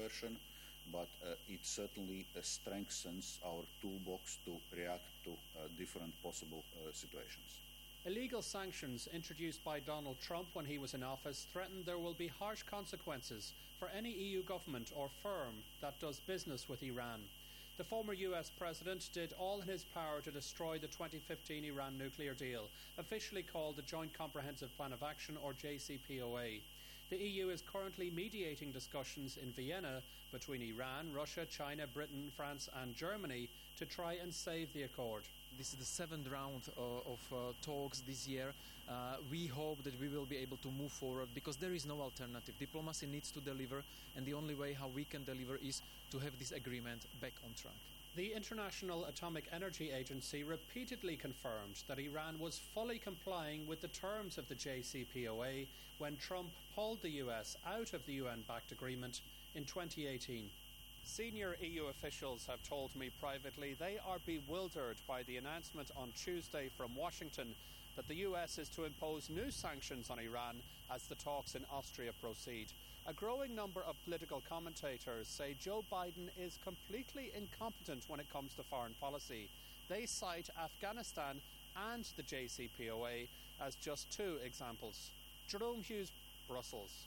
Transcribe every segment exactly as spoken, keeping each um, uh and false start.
version, but uh, it certainly uh, strengthens our toolbox to react to uh, different possible uh, situations. Illegal sanctions introduced by Donald Trump when he was in office threaten there will be harsh consequences for any E U government or firm that does business with Iran. The former U S president did all in his power to destroy the twenty fifteen Iran nuclear deal, officially called the Joint Comprehensive Plan of Action, or J C P O A. The E U is currently mediating discussions in Vienna between Iran, Russia, China, Britain, France and Germany to try and save the accord. This is the seventh round uh, of uh, talks this year. Uh, we hope that we will be able to move forward because there is no alternative. Diplomacy needs to deliver, and the only way how we can deliver is to have this agreement back on track. The International Atomic Energy Agency repeatedly confirmed that Iran was fully complying with the terms of the J C P O A when Trump pulled the U S out of the U N-backed agreement in twenty eighteen. Senior E U officials have told me privately they are bewildered by the announcement on Tuesday from Washington that the U S is to impose new sanctions on Iran as the talks in Austria proceed. A growing number of political commentators say Joe Biden is completely incompetent when it comes to foreign policy. They cite Afghanistan and the J C P O A as just two examples. Jerome Hughes, Brussels.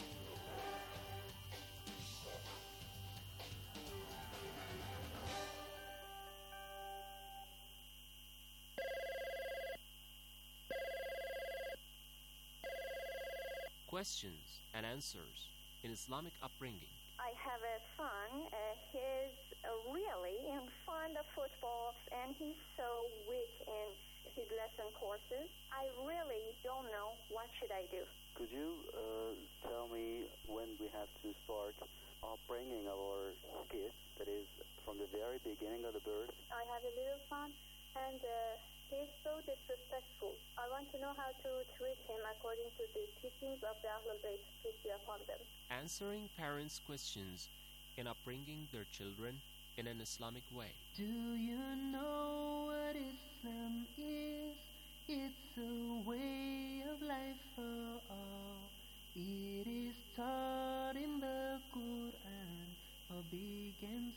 Questions and answers in Islamic upbringing. I have a son. Uh, he's uh, really in fond of football, and he's so weak in his lesson courses. I really don't know what should I do. Could you uh, tell me when we have to start upbringing our kids, that is, from the very beginning of the birth? I have a little son, and uh, he's so disrespectful. I want to know how to treat him according to the teachings of the Ahlul Bayt, peace be upon them. Answering parents' questions in upbringing their children in an Islamic way. Do you know what Islam is? It's a way of life for all. It is taught in the Quran for big and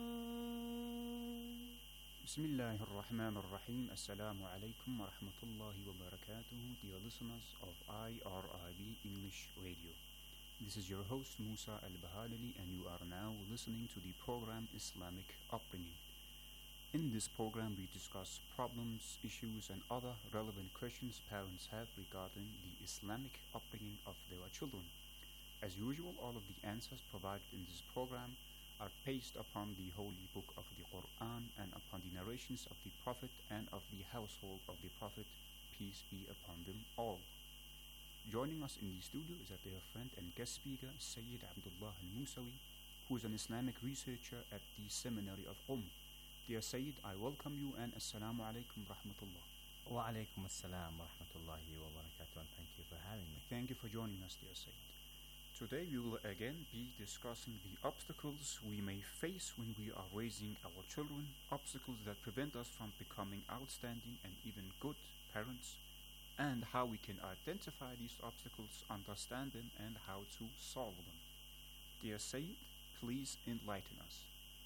small. Bismillahir Rahmanir Rahim. Assalamu alaikum wa rahmatullahi wa barakatuh, dear listeners of I R I B English Radio. This is your host Musa Al-Bahalali, and you are now listening to the program Islamic Upbringing. In this program we discuss problems, issues and other relevant questions parents have regarding the Islamic upbringing of their children. As usual, all of the answers provided in this program are based upon the holy book of the Quran and upon the narrations of the Prophet and of the household of the Prophet, peace be upon them all. Joining us in the studio is our dear friend and guest speaker, Sayyid Abdullah Al-Musawi, who is an Islamic researcher at the Seminary of Qom. Dear Sayyid, I welcome you and Assalamu alaikum rahmatullah. Wa alaikum assalam wa rahmatullahi wa barakatuh, and thank you for having me. Thank you for joining us, dear Sayyid. Today we will again be discussing the obstacles we may face when we are raising our children, obstacles that prevent us from becoming outstanding and even good parents, and how we can identify these obstacles, understand them, and how to solve them. Dear Sayyid, please enlighten us.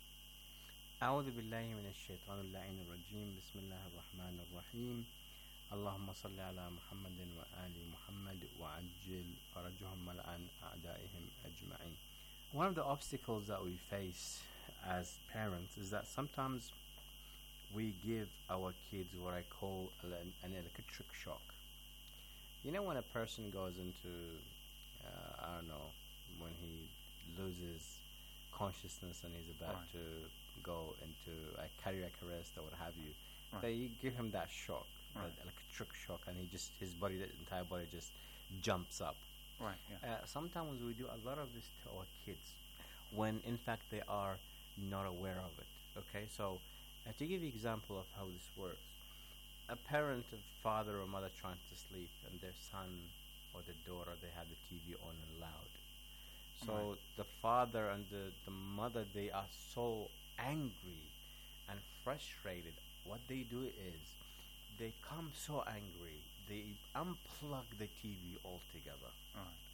أعوذ بالله من الشيطان اللعين الرجيم بسم الله الرحمن الرحيم اللهم صل على محمد وآل محمد وعجل فرجهم ولعن أعدائهم أجمعين. One of the obstacles that we face as parents is that sometimes we give our kids what I call an, an electric shock. You know, when a person goes into, uh, I don't know, when he loses consciousness and he's about right. to go into a cardiac arrest or what have you, right. so you give him that shock, right. that electric shock, and he just his body, the entire body, just jumps up. Right. Yeah. Uh, sometimes we do a lot of this to our kids, when in fact they are not aware of it. Okay, so uh, to give you an example of how this works, a parent, a father or mother trying to sleep, and their son or the daughter, they have the T V on and loud. So right. the father and the, the mother, they are so angry and frustrated. What they do is they come so angry, they unplug the T V altogether. Right.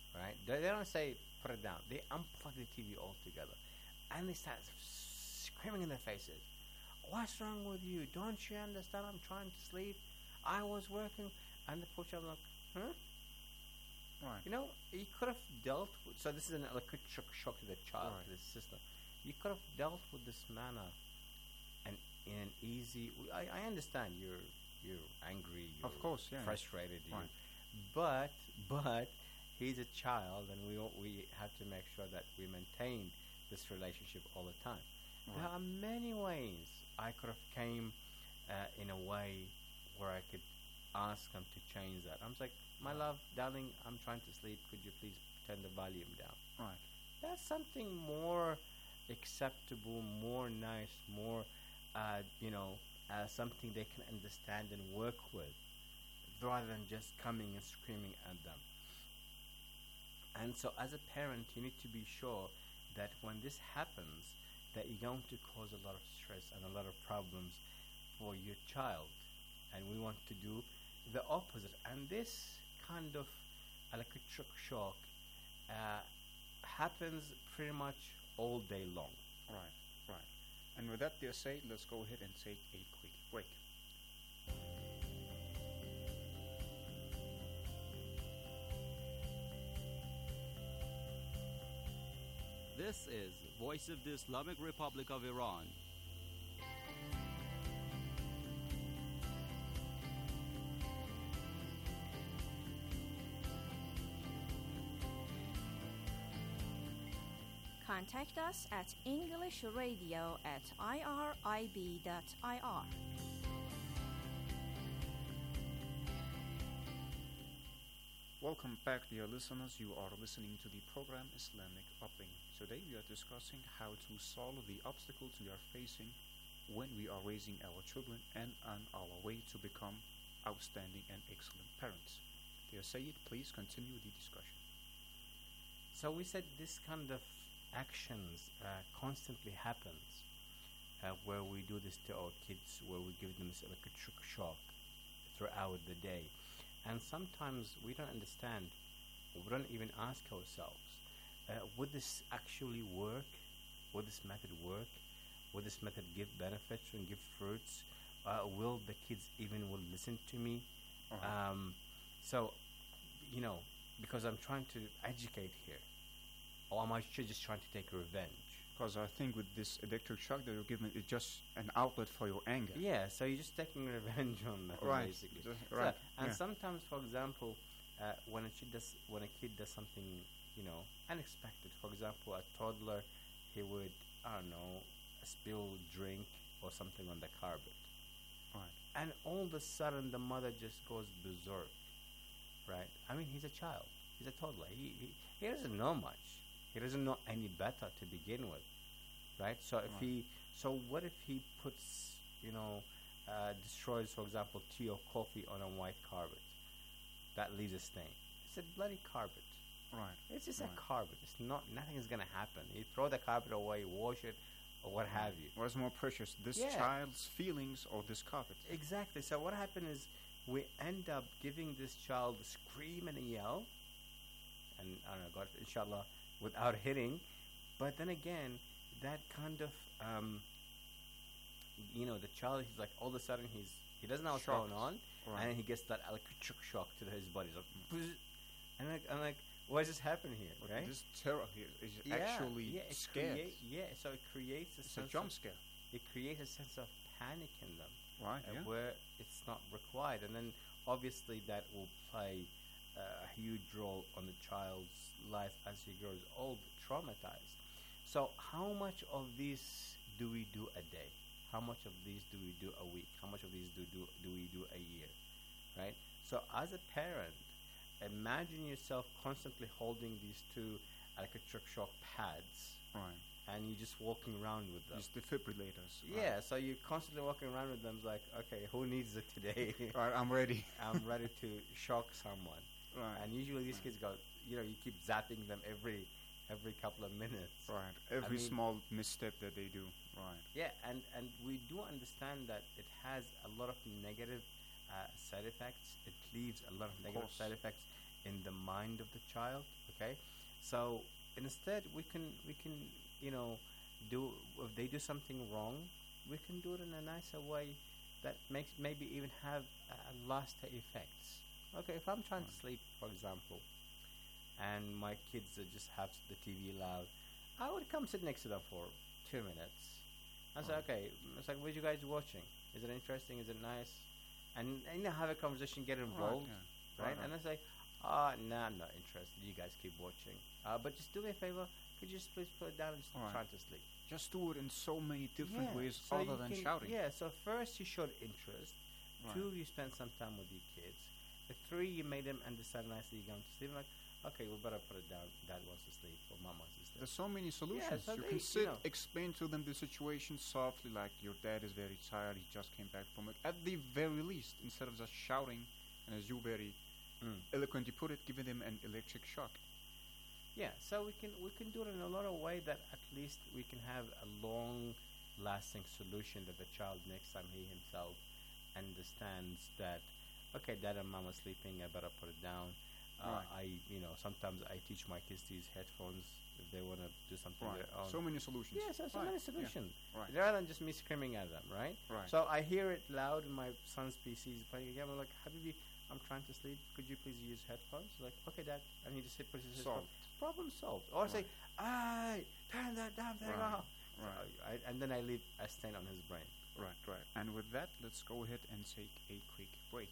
right? They, they don't say put it down. They unplug the T V altogether, and they start screaming in their faces. What's wrong with you? Don't you understand? I'm trying to sleep. I was working, and the poor child like, huh? Right. You know, you could have dealt with. So this is an electric shock, shock to the child, Right. to the system. You could have dealt with this manner, and in an easy. I, I understand you're you're angry. You're Of course, yeah. frustrated. You, Right. but but he's a child, and we all- we have to make sure that we maintain this relationship all the time. There Right. are many ways I could have came uh, in a way where I could ask him to change that. I'm like, my love, darling, I'm trying to sleep. Could you please turn the volume down? Right. That's something more acceptable, more nice, more, uh, you know, uh, something they can understand and work with, rather than just coming and screaming at them. And so, as a parent, you need to be sure that when this happens, that you're going to cause a lot of stress and a lot of problems for your child. And we want to do the opposite. And this kind of electric shock uh, happens pretty much all day long. Right. Right. And with that, dear say, let's go ahead and take a quick break. This is Voice of the Islamic Republic of Iran. Contact us at englishradio at irib dot I R. Welcome back, dear listeners. You are listening to the program Islamic Upbringing. Today we are discussing how to solve the obstacles we are facing when we are raising our children and on our way to become outstanding and excellent parents. Dear Sayyid, please continue the discussion. So we said this kind of actions uh, constantly happens uh, where we do this to our kids, where we give them this electric shock throughout the day. And sometimes we don't understand, we don't even ask ourselves, uh, would this actually work? Would this method work? Would this method give benefits and give fruits? Uh, will the kids even will listen to me? Uh-huh. Um, so, you know, because I'm trying to educate here, or am I ju- just trying to take revenge? Because I think with this electric shock that you're giving, it's just an outlet for your anger. Yeah, so you're just taking revenge on them, Right. basically. Just- So- right, and yeah. sometimes, for example, uh, when a kid does when a kid does something, you know, unexpected. For example, a toddler, he would, I don't know, spill drink or something on the carpet, Right. and all of a sudden the mother just goes berserk, right? I mean, he's a child, he's a toddler. He he, he doesn't know much. He doesn't know any better to begin with, right? So if Right. he, so what if he puts, you know, uh, destroys, for example, tea or coffee on a white carpet, that leaves a stain. It's a bloody carpet. Right. It's just Right. a carpet. It's not. Nothing is gonna happen. You throw the carpet away, wash it, or what have you. What's more precious, this Yeah. child's feelings or this carpet? Exactly. So what happened is we end up giving this child a scream and a yell, and I don't know, God, inshallah, without hitting. But then again, that kind of, um, you know, the child, he's like, all of a sudden he's he doesn't know what's Shocked. going on, Right. and he gets that electric shock to his body. He's like, "Bzz." and like, I'm like, what just happened here? But Right? This terror here is Yeah, actually yeah, it scared. create- yeah, so it creates a It's a sense jump of, scare. it creates a sense of panic in them. Right, uh, yeah. where it's not required, and then obviously that will play uh, a huge role on the child's life as he grows old, traumatized. So, how much of these do we do a day? How much of these do we do a week? How much of these do do, do we do a year? Right. So, as a parent, imagine yourself constantly holding these two electric shock pads, Right. and you're just walking around with them. These defibrillators. Yeah, so you're constantly walking around with them. It's like, okay, who needs it today? Right. Right, I'm ready. I'm ready to shock someone. Right. And usually these Right. kids go, you know, you keep zapping them every every couple of minutes. Right. Every mean- small misstep that they do. Right. Yeah, and, and we do understand that it has a lot of negative uh, side effects. It leaves a lot of negative course. side effects in the mind of the child. Okay, so instead we can we can you know do if they do something wrong, we can do it in a nicer way that makes maybe even have uh, lasting effects. Okay, if I'm trying to sleep, for example, and my kids uh, just have the T V loud, I would come sit next to them for two minutes. I say, Right. okay, it's like, what are you guys watching? Is it interesting? Is it nice? And, and you know, have a conversation, get involved, yeah. right? Right, And I say, ah, nah, I'm not interested. You guys keep watching. Uh, but just do me a favor. Could you just please put it down and just Right. try to sleep? Just do it in so many different Yeah, ways so other you than can- shouting. Yeah, so first you showed interest. Right. Two, you spent some time with your kids. The three, you made them understand nicely you're going to sleep. Like, okay, we better put it down. Dad wants to sleep or Mom wants to sleep. There's so many solutions. so you they- can you sit, know. explain to them the situation softly, like your dad is very tired, he just came back from it. At the very least, instead of just shouting, and as you very Mm. eloquently put it, giving them an electric shock. Yeah, so we can we can do it in a lot of way that at least we can have a long lasting solution that the child next time he himself understands that okay, dad and mom are sleeping, I better put it down. Uh, Right. I you know sometimes I teach my kids to use headphones if they want to do something Right. their own. So many solutions. Yeah, so, so Right. many Yeah. solutions. Right. Rather than just me screaming at them, right? Right. So I hear it loud in my son's P C. He's playing a game. I'm like, Habibi, I'm trying to sleep. Could you please use headphones? Like, okay, dad. And he just hit puts his Solved. headphones. Problem solved. Or say, "Hey, turn that damn thing Right. off." So Right. I, and then I leave a stain on his brain. Right, right. And with that, let's go ahead and take a quick break.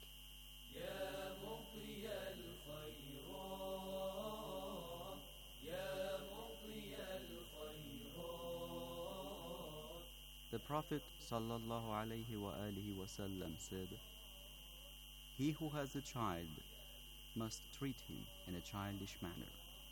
The Prophet sallallahu alaihi wa alihi wasallam said, "He who has a child must treat him in a childish manner."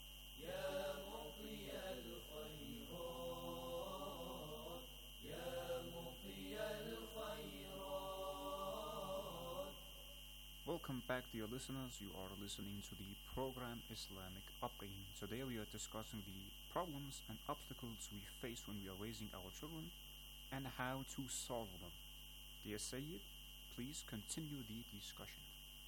Welcome back, dear listeners. You are listening to the program Islamic Upbringing. Today we are discussing the problems and obstacles we face when we are raising our children and how to solve them. Dear Sayyid, please continue the discussion.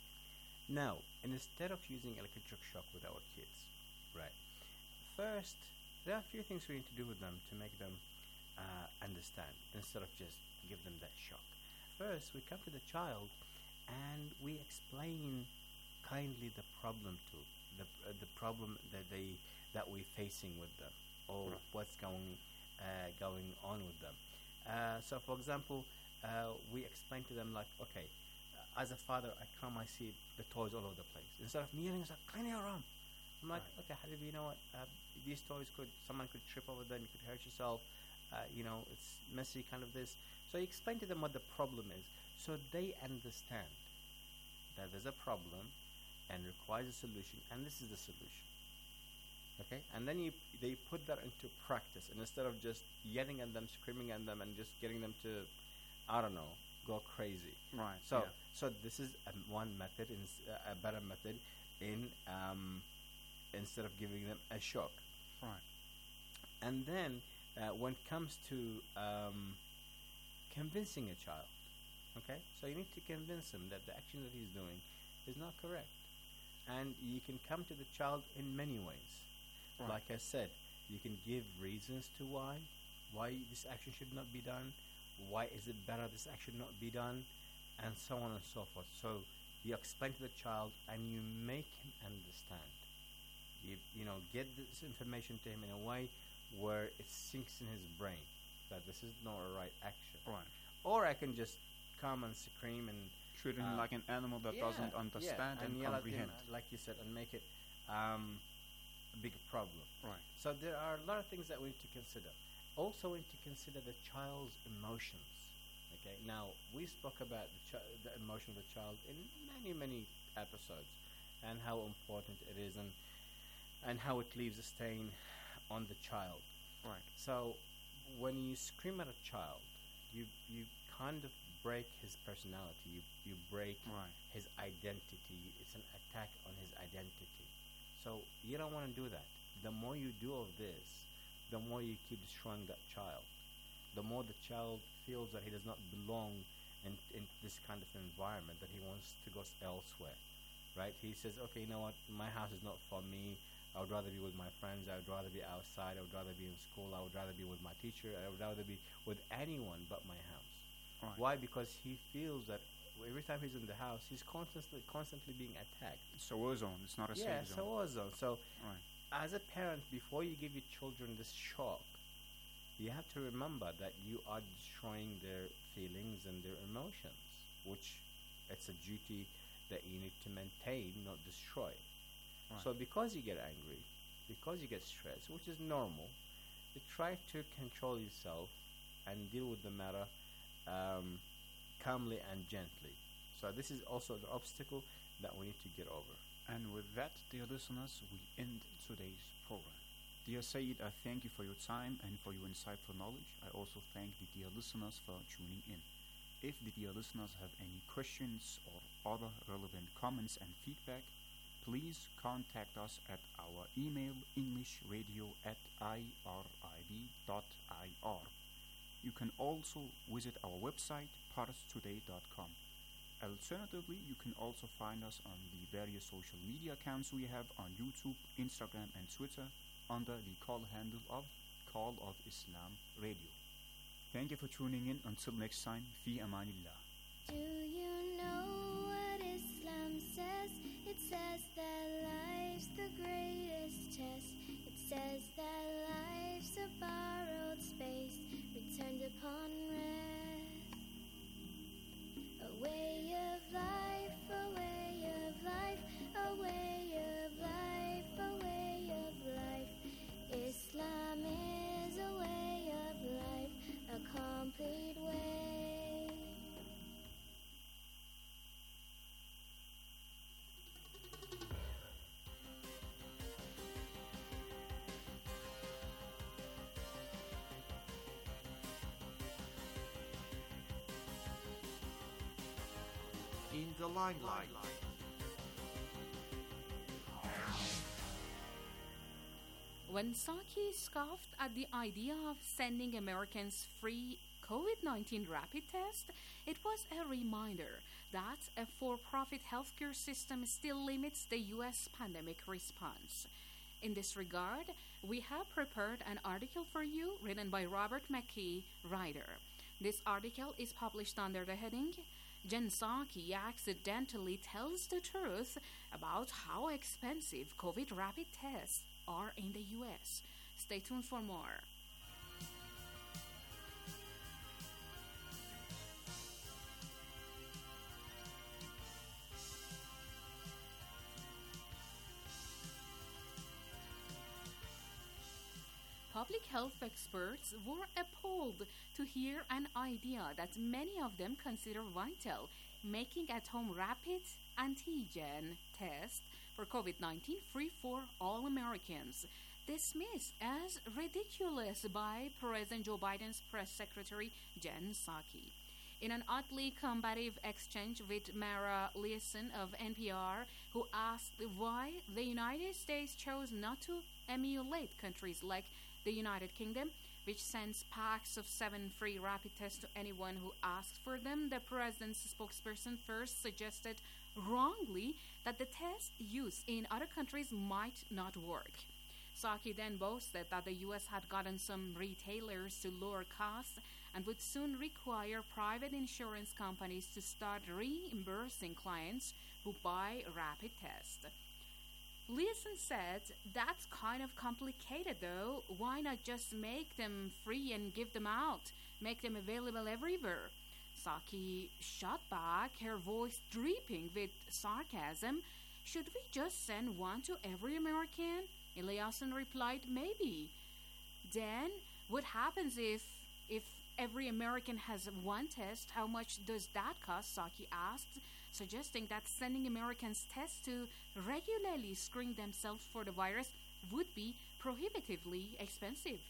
Now, instead of using electric shock with our kids, right? First, there are a few things we need to do with them to make them uh, understand instead of just give them that shock. First, we come to the child and we explain kindly the problem to the uh, the problem that they that we're facing with them or Right. what's going uh, going on with them. Uh, so, for example, uh, we explain to them like, okay, uh, as a father, I come, I see the toys all over the place. Instead of me yelling, it's like, clean your room. I'm like, Right. okay, Habib, you know what? Uh, these toys could, someone could trip over them, you could hurt yourself. Uh, you know, it's messy, kind of this. So you explain to them what the problem is, so they understand that there's a problem and requires a solution, and this is the solution. Okay, and then you they put that into practice, and instead of just yelling at them, screaming at them, and just getting them to, I don't know, go crazy. Right. So, yeah. so this is um, one method, in, uh, a better method, in um, instead of giving them a shock. Right. And then, uh, when it comes to um, convincing a child, okay, so you need to convince him that the action that he's doing is not correct, and you can come to the child in many ways. Right. Like I said, you can give reasons to why, why this action should not be done, why is it better this action not be done, and so on and so forth. So you explain to the child and you make him understand. You you know get this information to him in a way where it sinks in his brain that this is not a right action. Right. Or I can just come and scream and Treating him uh, like an animal that yeah, doesn't yeah, understand and, yell at him, comprehend. uh, like you said, and make it um, a big problem. Right. So there are a lot of things that we need to consider. Also, we need to consider the child's emotions. Okay. Now we spoke about the, ch- the emotion of the child in many, many episodes, and how important it is, and and how it leaves a stain on the child. Right. So when you scream at a child, you you kind of break his personality. You you break Right. his identity. It's an attack on his identity. So you don't want to do that. The more you do of this, the more you keep destroying that child. The more the child feels that he does not belong in, in this kind of environment, that he wants to go elsewhere, right? He says, okay, you know what, my house is not for me. I would rather be with my friends. I would rather be outside. I would rather be in school. I would rather be with my teacher. I would rather be with anyone but my house. Right. Why? Because he feels that every time he's in the house, he's constantly constantly being attacked. It's a war zone. It's not a Yeah, safe it's a zone. war zone. So, Right. as a parent, before you give your children this shock, you have to remember that you are destroying their feelings and their emotions, which it's a duty that you need to maintain, not destroy. Right. So because you get angry, because you get stressed, which is normal, you try to control yourself and deal with the matter um, calmly and gently. So this is also the obstacle that we need to get over. And with that, dear listeners, we end today's program. Dear Sayyid, I thank you for your time and for your insightful knowledge. I also thank the dear listeners for tuning in. If the dear listeners have any questions or other relevant comments and feedback, please contact us at our email englishradio at irib dot ir. You can also visit our website pars today dot com. Alternatively, you can also find us on the various social media accounts we have on YouTube, Instagram and Twitter under the call handle of Call of Islam Radio. Thank you for tuning in. Until next time, fi amanillah. Do you know what Islam says? It says that life's the greatest test. It says that life's a borrowed space, returned upon rest. A way of life, a way of life, a way of life, a way of life. Islam is a way of life, a complete way. In the limelight. When Psaki scoffed at the idea of sending Americans free COVID nineteen rapid tests, it was a reminder that a for-profit healthcare system still limits the U S pandemic response. In this regard, we have prepared an article for you written by Robert McKee, writer. This article is published under the heading, Jen Psaki accidentally tells the truth about how expensive COVID rapid tests are in the U S. Stay tuned for more. Public health experts were appalled to hear an idea that many of them consider vital, making at-home rapid antigen test for COVID nineteen free for all Americans, dismissed as ridiculous by President Joe Biden's press secretary Jen Psaki. In an oddly combative exchange with Mara Liasson of N P R, who asked why the United States chose not to emulate countries like the United Kingdom, which sends packs of seven free rapid tests to anyone who asks for them, the president's spokesperson first suggested wrongly that the tests used in other countries might not work. Psaki then boasted that the U S had gotten some retailers to lower costs and would soon require private insurance companies to start reimbursing clients who buy rapid tests. Liasson said, "That's kind of complicated though. Why not just make them free and give them out? Make them available everywhere?" Psaki shot back, her voice dripping with sarcasm. "Should we just send one to every American?" Liasson replied, "Maybe. Then what happens if if every American has one test? How much does that cost?" Psaki asked, suggesting that sending Americans tests to regularly screen themselves for the virus would be prohibitively expensive.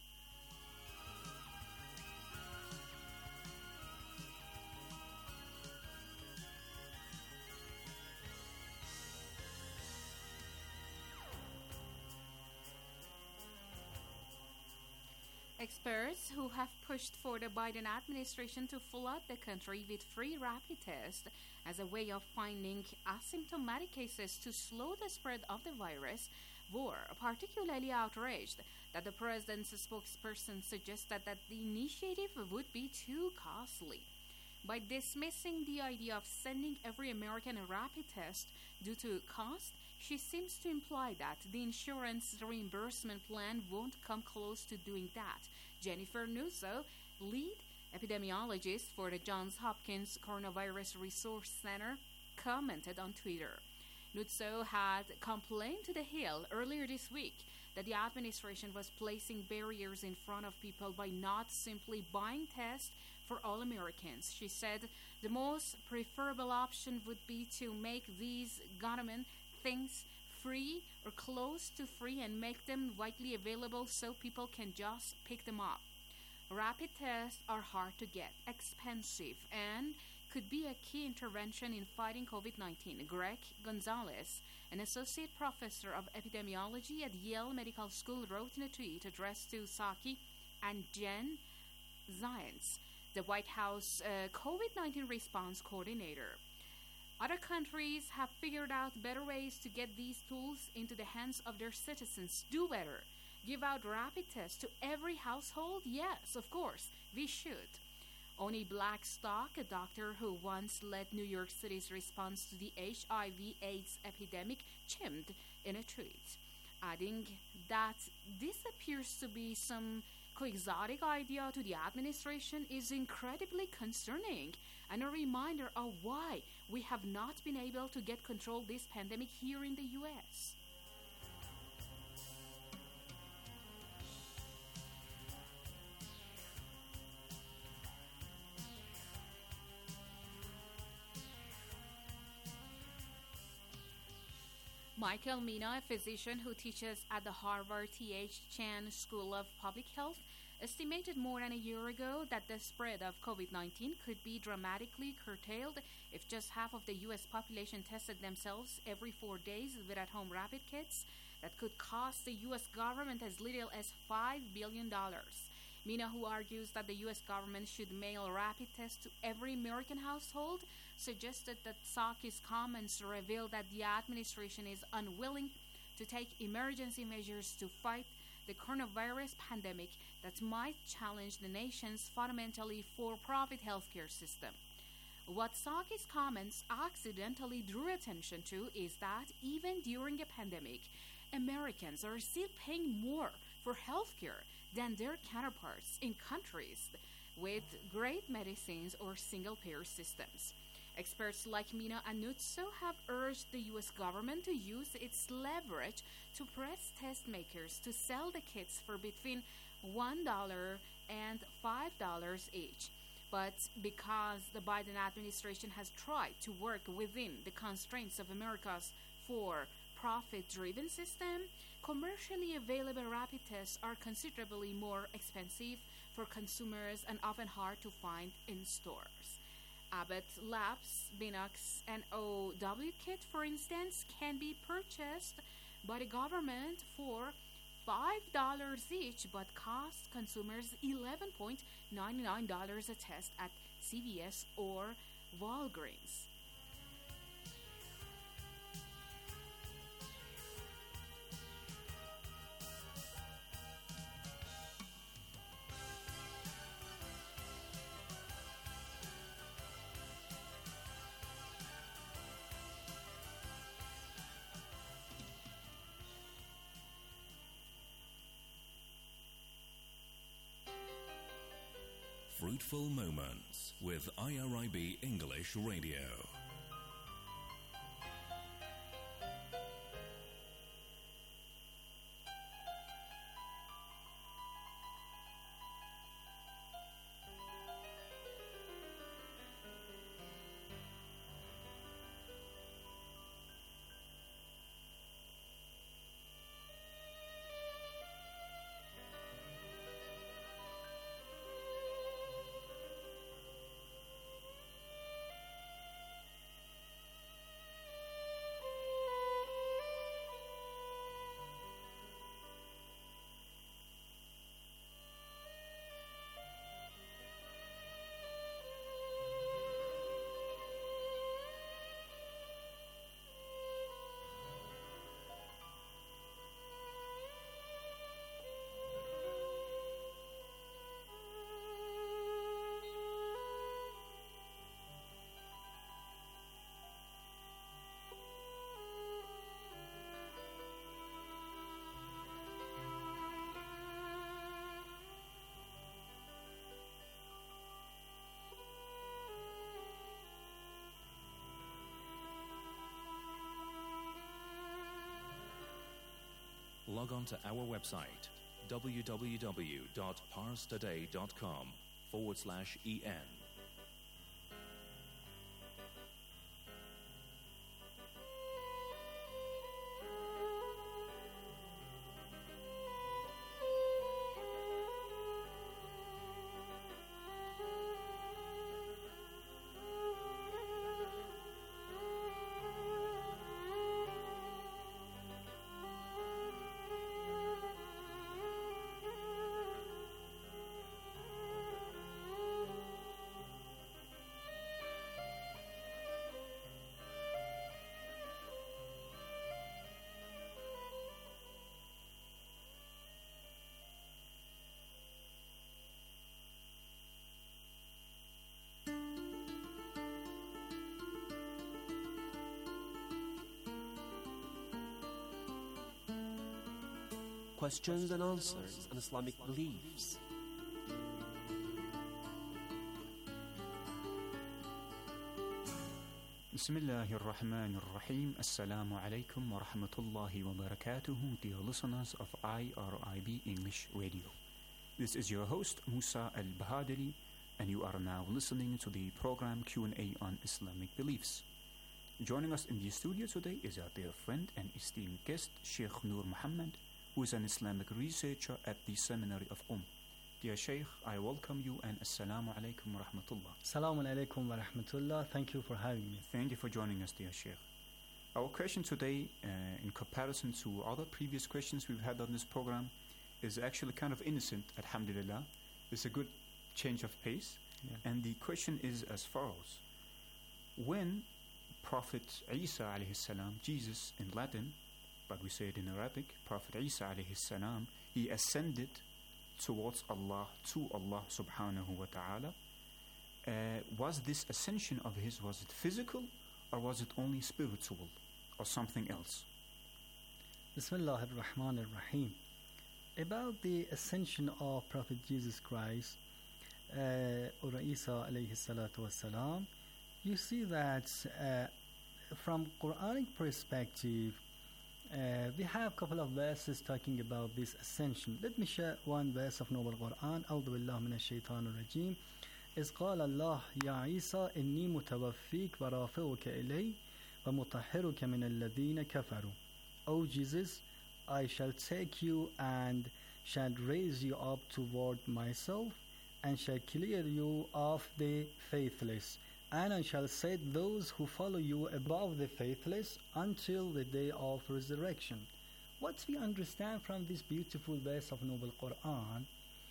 Experts who have pushed for the Biden administration to flood the country with free rapid tests as a way of finding asymptomatic cases to slow the spread of the virus were particularly outraged that the president's spokesperson suggested that the initiative would be too costly. By dismissing the idea of sending every American a rapid test due to cost, she seems to imply that the insurance reimbursement plan won't come close to doing that. Jennifer Nuzzo, lead epidemiologist for the Johns Hopkins Coronavirus Resource Center, commented on Twitter. Nuzzo had complained to The Hill earlier this week that the administration was placing barriers in front of people by not simply buying tests for all Americans. She said the most preferable option would be to make these government things free or close to free and make them widely available so people can just pick them up. Rapid tests are hard to get, expensive, and could be a key intervention in fighting COVID nineteen. Greg Gonzalez, an associate professor of epidemiology at Yale Medical School, wrote in a tweet addressed to Psaki and Jen Zients, the White House uh, COVID nineteen response coordinator. Other countries have figured out better ways to get these tools into the hands of their citizens. Do better. Give out rapid tests to every household? Yes, of course, we should. Oni Blackstock, a doctor who once led New York City's response to the H I V AIDS epidemic, chimed in a tweet, adding that this appears to be some quixotic idea to the administration is incredibly concerning and a reminder of why we have not been able to get control of this pandemic here in the U S. Michael Mina, a physician who teaches at the Harvard T H Chan School of Public Health, estimated more than a year ago that the spread of COVID nineteen could be dramatically curtailed if just half of the U S population tested themselves every four days with at-home rapid kits that could cost the U S government as little as five billion dollars. Mina, who argues that the U S government should mail rapid tests to every American household, suggested that Psaki's comments reveal that the administration is unwilling to take emergency measures to fight the coronavirus pandemic that might challenge the nation's fundamentally for-profit healthcare system. What Psaki's comments accidentally drew attention to is that even during a pandemic, Americans are still paying more for healthcare than their counterparts in countries with great medicines or single-payer systems. Experts like Mina and Nuzzo have urged the U S government to use its leverage to press test makers to sell the kits for between one dollar and five dollars each. But because the Biden administration has tried to work within the constraints of America's for-profit-driven system, commercially available rapid tests are considerably more expensive for consumers and often hard to find in stores. Abbott Labs' Binox N O W kit, for instance, can be purchased by the government for five dollars each, but cost consumers eleven ninety-nine dollars a test at C V S or Walgreens. Fruitful Moments with I R I B English Radio. log on to our website www.parstoday.com forward slash en. Questions and answers on Islamic beliefs. Bismillahir Rahmanir Rahim. Assalamu alaikum wa rahmatullahi wa barakatuhu, dear listeners of I R I B English Radio. This is your host Musa Al-Bahadili, and you are now listening to the program Q and A on Islamic beliefs. Joining us in the studio today is our dear friend and esteemed guest, Sheikh Noor Muhammad, who is an Islamic researcher at the Seminary of Umm. Dear Sheikh, I welcome you and Assalamu alaikum wa rahmatullah. Assalamu alaikum wa rahmatullah. Thank you for having me. Thank you for joining us, dear Sheikh. Our question today, uh, in comparison to other previous questions we've had on this program, is actually kind of innocent, alhamdulillah. It's a good change of pace. Yeah. And the question is as follows. When Prophet Isa alayhi salam, Jesus in Latin, but we say it in Arabic, Prophet Isa alayhi salam, he ascended towards Allah, to Allah subhanahu wa ta'ala. Uh, was this ascension of his, was it physical or was it only spiritual or something else? Bismillah ar-Rahman ar-Rahim. About the ascension of Prophet Jesus Christ, uh, or Isa alayhi salatu wasalam, you see that uh, from Quranic perspective, Uh, we have a couple of verses talking about this ascension. Let me share one verse of Noble Quran. أعوذ بالله من الشيطان الرجيم. إذ قال الله يا عيسى إني متوفيك ورافعك إلي ومطهرك من الذين كفروا. O Jesus, I shall take you and shall raise you up toward myself and shall clear you of the faithless. And I shall set those who follow you above the faithless until the day of resurrection. What we understand from this beautiful verse of Noble Quran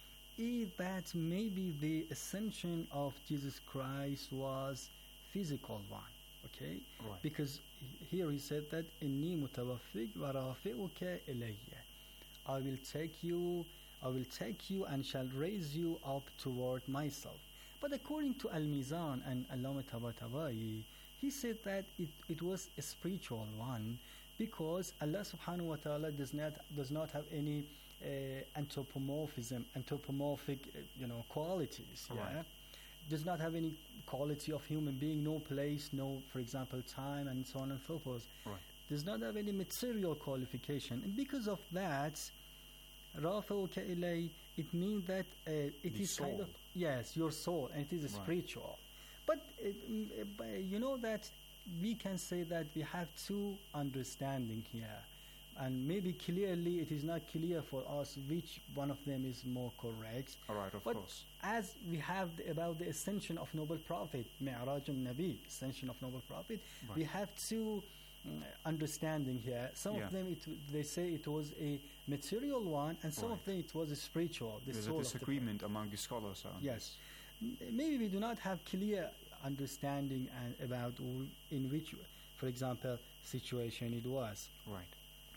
is that maybe the ascension of Jesus Christ was physical one, okay? Right. Because here he said that إِنِّي مُتَوَفِّقْ وَرَافِعُكَ إِلَيَّ, I will take you, I will take you and shall raise you up toward myself. But according to Al-Mizan and Allama Tabatabai, he said that it, it was a spiritual one because Allah subhanahu wa ta'ala does not does not have any uh, anthropomorphism, anthropomorphic uh, you know qualities. Right. Yeah, does not have any quality of human being, no place, no, for example, time, and so on and so forth. Right. Does not have any material qualification, and because of that, Rafa'uka ilay, it means that uh, it the is soul. kind of, yes, your soul, and it is a Right. spiritual. But uh, mm, uh, but, you know that we can say that we have two understanding here, and maybe clearly it is not clear for us which one of them is more correct. All right, of But course. as we have the, about the ascension of Noble Prophet, Mi'raj al-Nabi, ascension of Noble Prophet, Right. we have two mm, understanding here. Some Yeah. of them, it, they say it was a material one, and some Right. of them it was a spiritual, the There's soul a of the disagreement among the scholars on Yes. M- Maybe we do not have clear understanding and about w- in which, for example, situation it was. this. Right.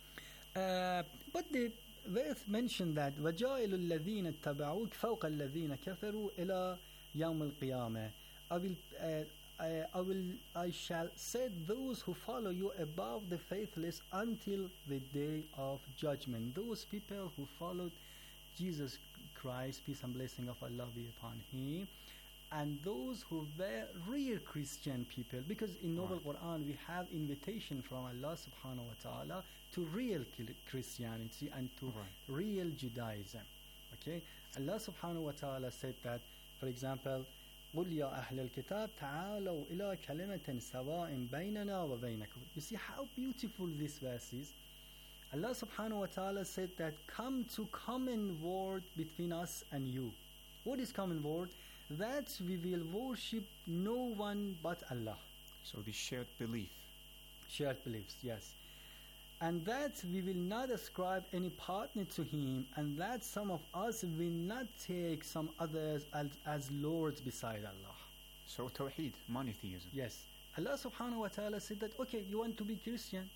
Uh, but the verse mentioned that وَجَائِلُ الَّذِينَ اتَّبَعُوكَ فَوْقَ الَّذِينَ كَفَرُوا إِلَى يَوْمِ الْقِيَامَةِ. I will, uh, I, I will, I shall set those who follow you above the faithless until the day of judgment. Those people who followed Jesus Christ, peace and blessing of Allah be upon him, and those who were real Christian people, because in Noble Right. Quran we have invitation from Allah subhanahu wa ta'ala to real Kil- Christianity and to Right. real Judaism. Okay, Allah subhanahu wa ta'ala said that, for example, قُلْ يَا أَهْلَ الْكِتَابِ تَعَالَوْا إِلَى كَلِمَةٍ سَوَاءٍ بَيْنَنَا وَبَيْنَكُمْ. You see how beautiful this verse is. Allah subhanahu wa ta'ala said that come to common word between us and you. What is common word? That we will worship no one but Allah. So the shared belief. Shared beliefs, yes. And that we will not ascribe any partner to him, and that some of us will not take some others as, as lords beside Allah. So Tawheed, monotheism. Yes. Allah subhanahu wa ta'ala said that, okay, you want to be Christian?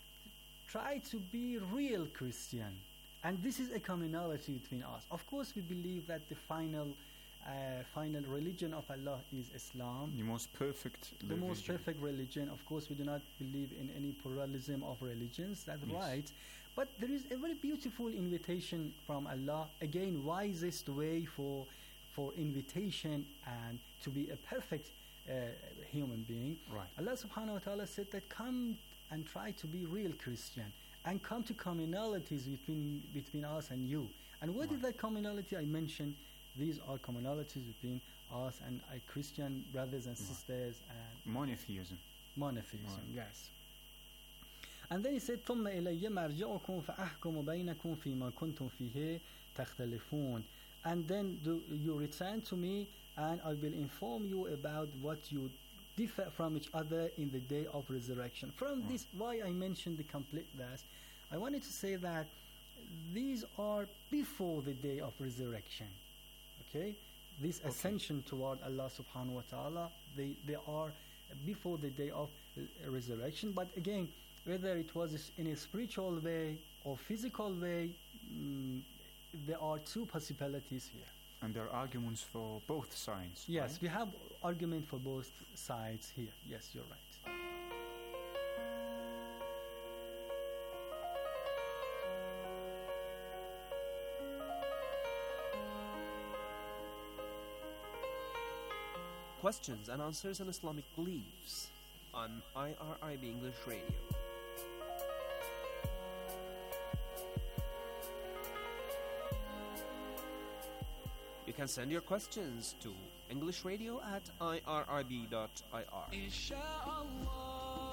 Try to be real Christian. And this is a commonality between us. Of course, we believe that the final uh, final religion of Allah is Islam. The most perfect The most religion. perfect religion. Of course, we do not believe in any pluralism of religions. That's Yes. right. But there is a very beautiful invitation from Allah. Again, wisest way for for invitation and to be a perfect uh, human being. Right. Allah subhanahu wa ta'ala said that come and try to be real Christian and come to commonalities between between us and you. And what is that commonality I mentioned? These are commonalities between us and our Christian brothers and Right. sisters and Monotheism. monotheism. Right. Yes. And then he said ثم إلي مرجعكم فأحكم بينكم فيما كنتم فيه تختلفون. And then do you return to me and I will inform you about what you differ from each other in the day of resurrection. From Right. this, why I mentioned the complete verse, I wanted to say that these are before the day of resurrection. Okay? This Okay. ascension toward Allah subhanahu wa ta'ala, they, they are before the day of uh, resurrection. But again, whether it was in a spiritual way or physical way, mm, there are two possibilities here. And there are arguments for both sides. Yes, right? we have argument for both sides here. Yes, you're right. Questions and answers on Islamic beliefs on I R I B English Radio. You can send your questions to English Radio at I R I B dot I R. Inshallah,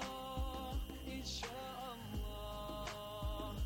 inshallah,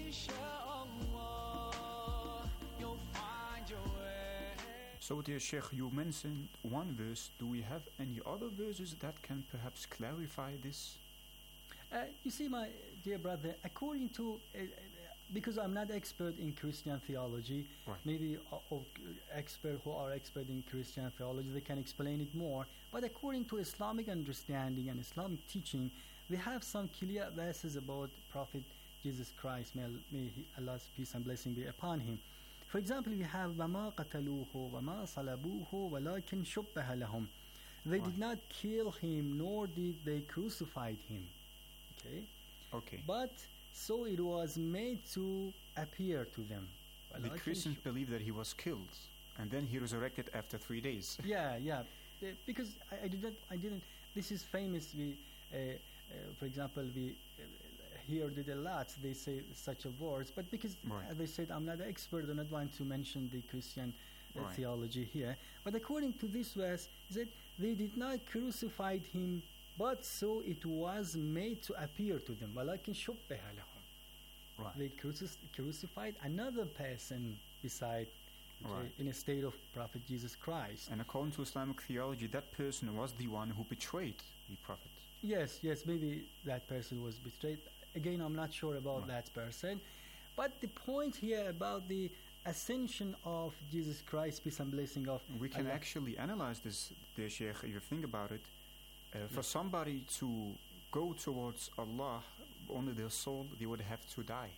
inshallah, you'll find your way. So dear Sheikh, you mentioned one verse. Do we have any other verses that can perhaps clarify this? Uh, you see, my dear brother, according to, uh, uh, because I'm not expert in Christian theology, Right. maybe uh, uh, expert who are expert in Christian theology, they can explain it more. But according to Islamic understanding and Islamic teaching, we have some clear verses about Prophet Jesus Christ, may, may he, Allah's peace and blessing be upon him. For example, we have وَمَا قَتَلُوهُ وَمَا صَلَبُوهُ وَلَكِنْ شُبَّهَ لَهُم. They did not kill him, nor did they crucify him. Okay? Okay. But so it was made to appear to them. The وَلَكِنْ Christians شُبِّهَ. believe that he was killed, and then he resurrected after three days. Yeah, yeah. Uh, because I, I didn't, I didn't. This is famous. We, uh, uh, for example, we uh, heard it a lot. They say such a words, but because Right. as I said, I'm not an expert. I do not want to mention the Christian uh, Right. theology here. But according to this verse, it said they did not crucify him, but so it was made to appear to them. وَلَكِنْ شُبِّهَ لَهُم. Right. They crucis- crucified another person beside, okay, Right. in a state of Prophet Jesus Christ. And according to Islamic theology, that person was the one who betrayed the Prophet. Yes, yes, maybe that person was betrayed. Again, I'm not sure about Right. that person. But the point here about the ascension of Jesus Christ, peace and blessing of We can Allah. actually analyze this, dear Sheikh, if you think about it. Uh, for Yes. somebody to go towards Allah, only their soul, they would have to die.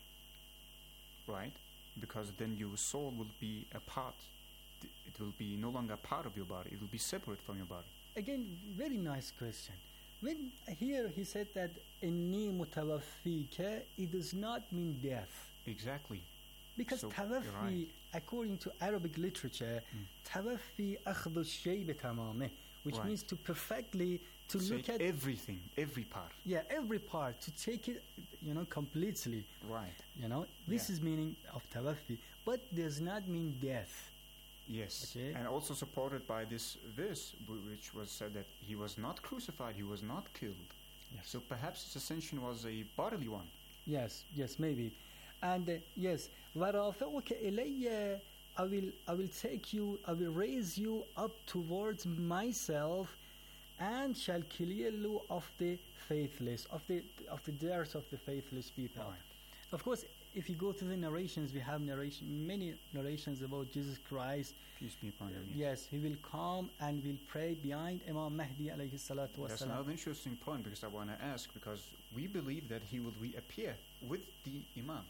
Right? Because then your soul will be a part. Th- It will be no longer part of your body. It will be separate from your body. Again, very nice question. When here he said that inni mutawaffika, it does not mean death. Exactly. Because So, tawaffi, you're right. according to Arabic literature, tawaffi akhdu shay bitamamih, which Right. means to perfectly to Take look at everything, every part. yeah every part, to take it, you know, completely. Right. You know, this Yeah. is meaning of tawaffi, but does not mean death. Yes, Okay. and also supported by this verse, wh- which was said that he was not crucified, he was not killed. Yes. So perhaps his ascension was a bodily one. Yes, yes, maybe. And uh, yes, وَرَافِعُكَ إِلَيَّ, I will, I will take you, I will raise you up towards myself, and shall clear you of the faithless, of the of the dearth of the faithless people. Right. Of course, if you go to the narrations, we have narration, many narrations about Jesus Christ. Peace be upon him. Yes, he will come and will pray behind Imam Mahdi alayhi salatu That's wasalam. another interesting point, because I want to ask, because we believe that he will reappear with the Imam.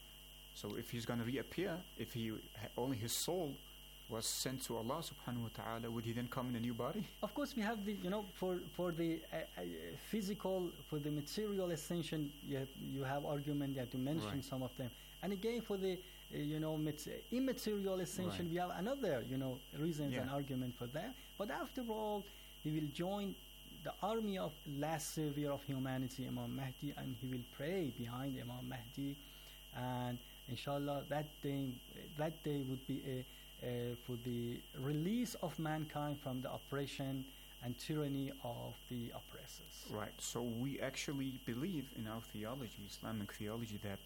So if he's going to reappear, if he ha- only his soul was sent to Allah subhanahu wa ta'ala, would he then come in a new body? Of course, we have the, you know, for for the uh, uh, physical, for the material ascension, you have, you have argument, you have to mention Right. some of them. And again, for the, uh, you know, mat- immaterial ascension, Right. we have another, you know, reasons and Yeah. argument for that. But after all, he will join the army of last savior of humanity, Imam Mahdi, and he will pray behind Imam Mahdi. And inshallah, that day, that day would be a Uh, for the release of mankind from the oppression and tyranny of the oppressors. Right. So we actually believe in our theology, Islamic theology, that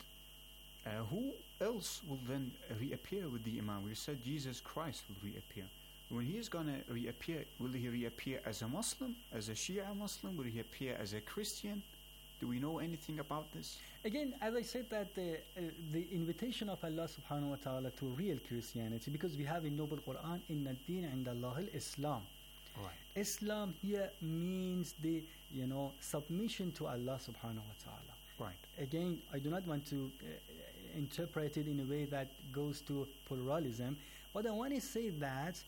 uh, who else will then reappear with the Imam? We said Jesus Christ will reappear. When he is going to reappear, will he reappear as a Muslim, as a Shia Muslim? Will he appear as a Christian? Do we know anything about this? Again, as I said, that the, uh, the invitation of Allah subhanahu wa ta'ala to real Christianity, because we have in Noble Quran, Inna ad-din inda Allah al-Islam. Right. Islam here means the, you know, submission to Allah subhanahu wa ta'ala. Right. Again, I do not want to uh, interpret it in a way that goes to pluralism, but I want to say that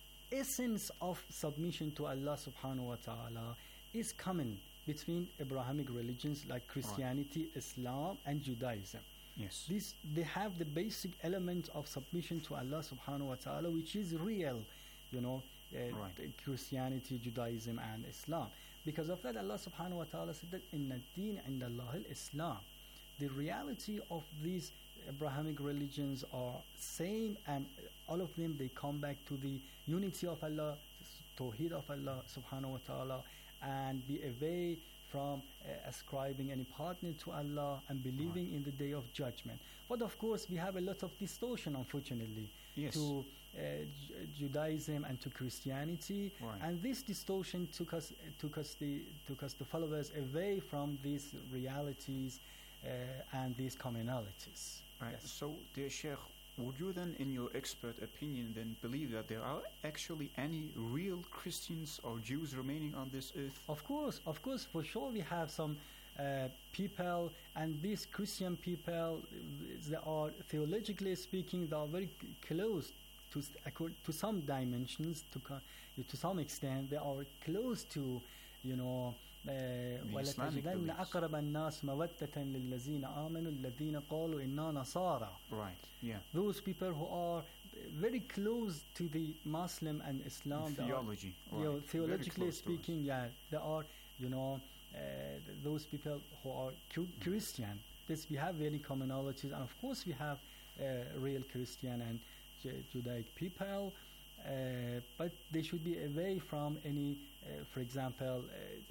essence of submission to Allah subhanahu wa ta'ala is common between Abrahamic religions like Christianity, right. Islam, and Judaism. Yes. This, they have the basic element of submission to Allah subhanahu wa ta'ala, which is real, you know, uh, right. Christianity, Judaism, and Islam. Because of that, Allah subhanahu wa ta'ala said that Inna ad-din inda Allah al-Islam. The reality of these Abrahamic religions are same, and all of them, they come back to the unity of Allah, Tawheed of Allah subhanahu wa ta'ala, and be away from uh, ascribing any partner to Allah and believing right. in the day of judgment. But of course, we have a lot of distortion, unfortunately, yes. to uh, J- Judaism and to Christianity, right. and this distortion took us uh, took us the took us the followers away from these realities uh, and these commonalities. Right. Yes. So, dear Sheikh, would you then, in your expert opinion, then believe that there are actually any real Christians or Jews remaining on this earth? Of course, of course, for sure we have some uh, people, and these Christian people, they are, theologically speaking, they are very c- close to to some dimensions, to co- to some extent, they are close to, you know, وَلَتَجِدَنَّ أَقْرَبَ النَّاسِ مَوَدَّةً لِلَّذِينَ آمَنُوا الَّذِينَ قَالُوا إِنَّا نَصَارَى. Right, yeah. Those people who are very close to the Muslim and Islam. Theology, are, right. You know, theologically speaking, yeah, they are, you know, uh, those people who are cu- Christian. This, we have very commonalities, and of course we have uh, real Christian and J- Judaic people, uh, but they should be away from any, uh, for example,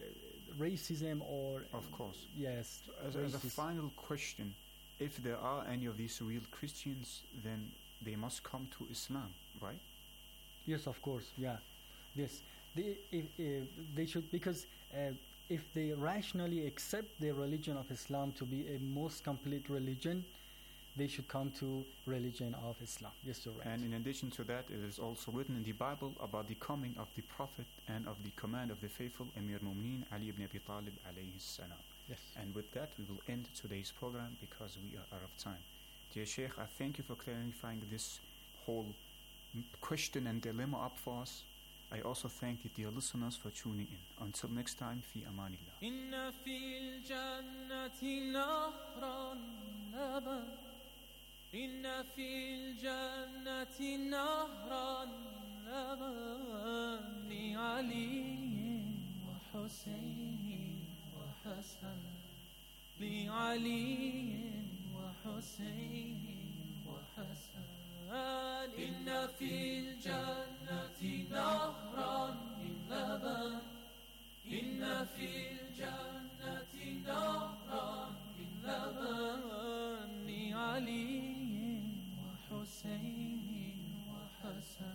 uh, racism or... Of course. Yes. So as, as a final question, if there are any of these real Christians, then they must come to Islam, right? Yes, of course, yeah. Yes. They, if, if they should, because uh, if they rationally accept the religion of Islam to be a most complete religion, they should come to religion of Islam. Yes, you're right. And in addition to that, it is also written in the Bible about the coming of the Prophet and of the command of the faithful Amir Mu'mineen Ali ibn Abi Talib alayhi salam. Yes. And with that, we will end today's program because we are out of time. Dear Sheikh, I thank you for clarifying this whole question and dilemma up for us. I also thank the dear listeners for tuning in. Until next time, fi amanillah. إن في الجنة نهرا لبن إن في الجنة نهرا لبن لعلي وحسين وحسن لعلي وحسين وحسن إن في الجنة نهرا من لبن إن في الجنة نهرا من لبن لعلي وحسين وحسن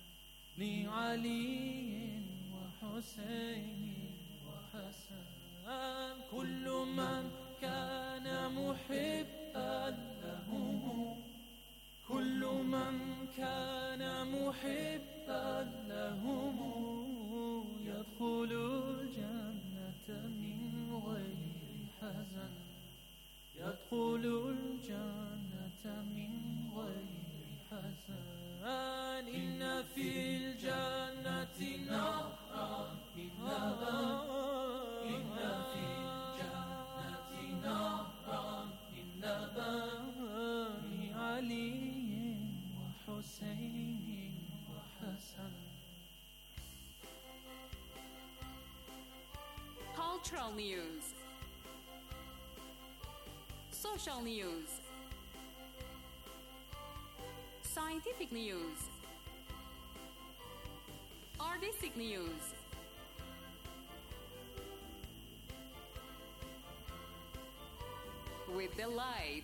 لعلي وحسين وحسن كل من كان محبا لهم كل من كان محبا لهم يدخل الجنة من غير حزن يدخل الجنة من غير حزن إن في الجنة نهرا من لبن إن في الجنة نهرا من لبن لعلي وحسين وحسن. Cultural news, social news, scientific news, artistic news, with delight.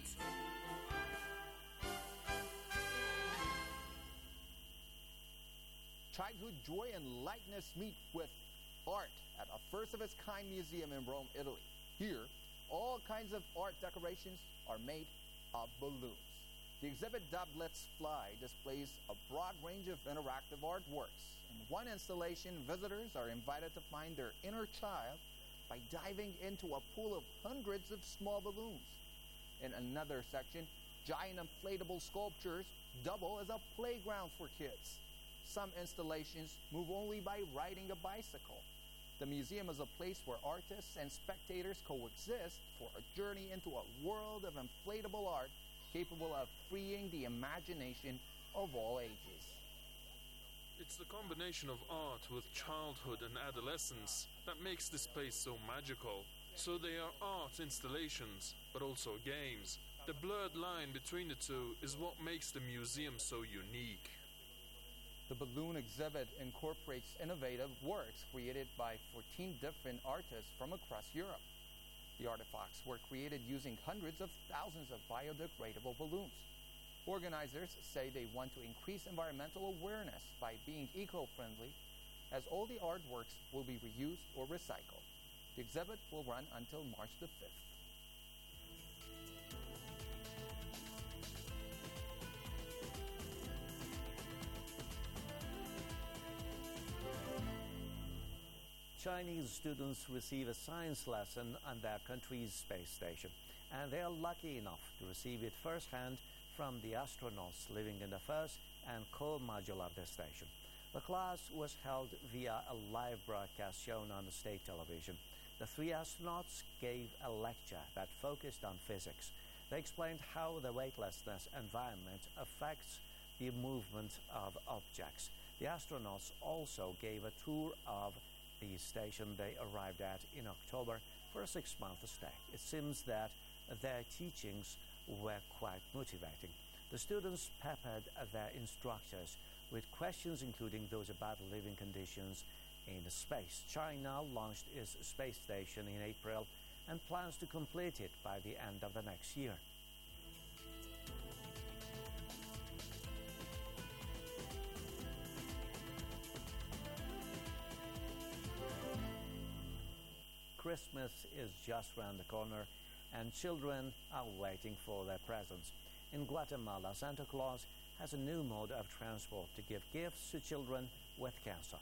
Childhood joy and lightness meet with art at a first-of-its-kind museum in Rome, Italy. Here, all kinds of art decorations are made of balloons. The exhibit dubbed Let's Fly displays a broad range of interactive artworks. In one installation, visitors are invited to find their inner child by diving into a pool of hundreds of small balloons. In another section, giant inflatable sculptures double as a playground for kids. Some installations move only by riding a bicycle. The museum is a place where artists and spectators coexist for a journey into a world of inflatable art capable of freeing the imagination of all ages. It's the combination of art with childhood and adolescence that makes this place so magical. So they are art installations, but also games. The blurred line between the two is what makes the museum so unique. The balloon exhibit incorporates innovative works created by fourteen different artists from across Europe. The artifacts were created using hundreds of thousands of biodegradable balloons. Organizers say they want to increase environmental awareness by being eco-friendly, as all the artworks will be reused or recycled. The exhibit will run until March the fifth. Chinese students receive a science lesson on their country's space station, and they are lucky enough to receive it firsthand from the astronauts living in the first and core module of the station. The class was held via a live broadcast shown on the state television. The three astronauts gave a lecture that focused on physics. They explained how the weightlessness environment affects the movement of objects. The astronauts also gave a tour of the station they arrived at in October for a six-month stay. It seems that their teachings were quite motivating. The students peppered their instructors with questions including those about living conditions in space. China launched its space station in April and plans to complete it by the end of the next year. Christmas is just around the corner, and children are waiting for their presents. In Guatemala, Santa Claus has a new mode of transport to give gifts to children with cancer.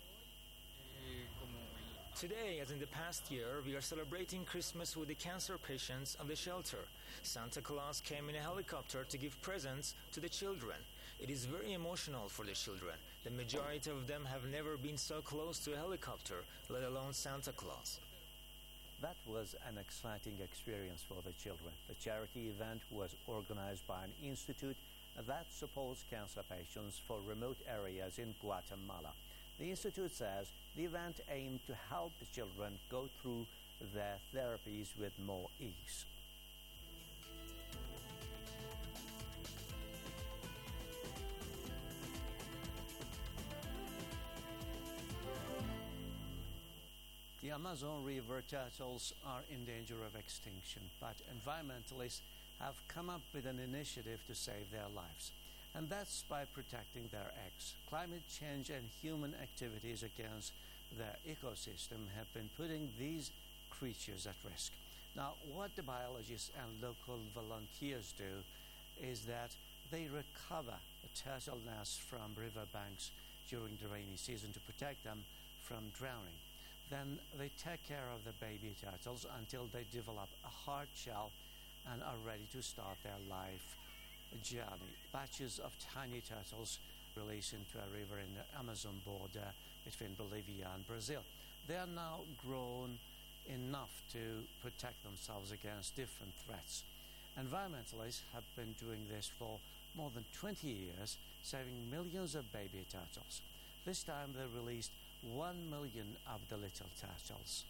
Today, as in the past year, we are celebrating Christmas with the cancer patients of the shelter. Santa Claus came in a helicopter to give presents to the children. It is very emotional for the children. The majority of them have never been so close to a helicopter, let alone Santa Claus. That was an exciting experience for the children. The charity event was organized by an institute that supports cancer patients for remote areas in Guatemala. The institute says the event aimed to help the children go through their therapies with more ease. The Amazon River turtles are in danger of extinction, but environmentalists have come up with an initiative to save their lives, and that's by protecting their eggs. Climate change and human activities against their ecosystem have been putting these creatures at risk. Now, what the biologists and local volunteers do is that they recover the turtle nests from riverbanks during the rainy season to protect them from drowning. Then they take care of the baby turtles until they develop a hard shell and are ready to start their life journey. Batches of tiny turtles released into a river in the Amazon border between Bolivia and Brazil. They are now grown enough to protect themselves against different threats. Environmentalists have been doing this for more than twenty years, saving millions of baby turtles. This time they released one million of the little turtles.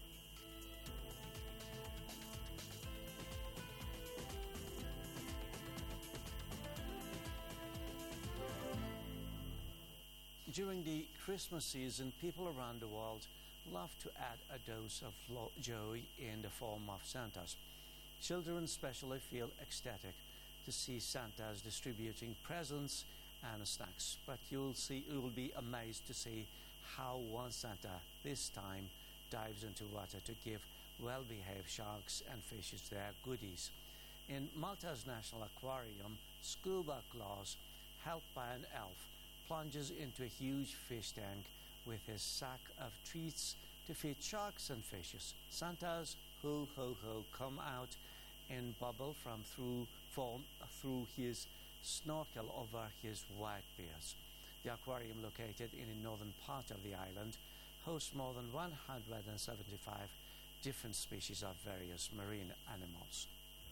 During the Christmas season, people around the world love to add a dose of lo- joy in the form of Santas. Children especially feel ecstatic to see Santas distributing presents and snacks, but you'll see, you will be amazed to see how one Santa this time dives into water to give well-behaved sharks and fishes their goodies. In Malta's National Aquarium, Scuba Claus, helped by an elf, plunges into a huge fish tank with his sack of treats to feed sharks and fishes. Santa's ho ho ho come out in bubble from through form through his snorkel over his white beard. The aquarium, located in the northern part of the island, hosts more than one hundred seventy-five different species of various marine animals.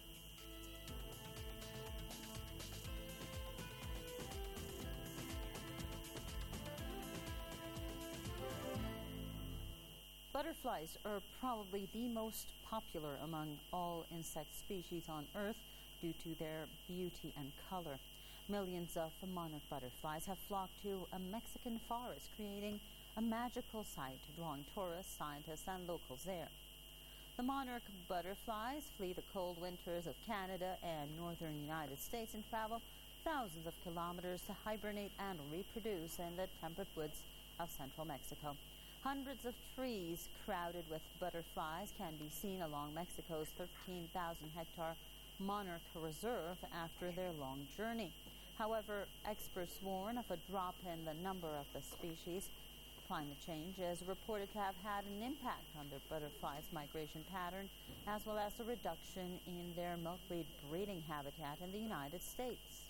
Butterflies are probably the most popular among all insect species on Earth due to their beauty and color. Millions of monarch butterflies have flocked to a Mexican forest, creating a magical sight, drawing tourists, scientists, and locals there. The monarch butterflies flee the cold winters of Canada and northern United States and travel thousands of kilometers to hibernate and reproduce in the temperate woods of central Mexico. Hundreds of trees crowded with butterflies can be seen along Mexico's thirteen thousand hectare monarch reserve after their long journey. However, experts warn of a drop in the number of the species. Climate change is reported to have had an impact on the butterflies' migration pattern, as well as a reduction in their milkweed breeding habitat in the United States.